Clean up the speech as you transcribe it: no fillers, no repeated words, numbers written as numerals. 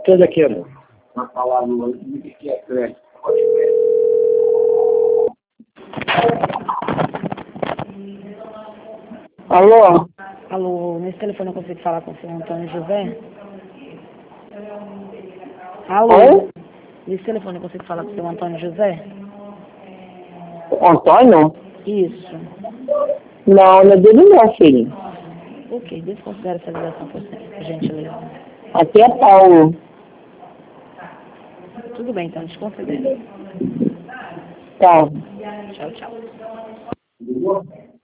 Atende aqui, amor. Alô? Alô, nesse telefone eu consigo falar com o senhor Antônio José? Alô? Oi? Nesse telefone eu consigo falar com o senhor Antônio José? Antônio? Isso. Não, não é dele não, filho. Ok, desconsidere essa ligação por gentileza. Aqui é Paulo. Tudo bem, então, desconsidere. Tá. Tchau, tchau.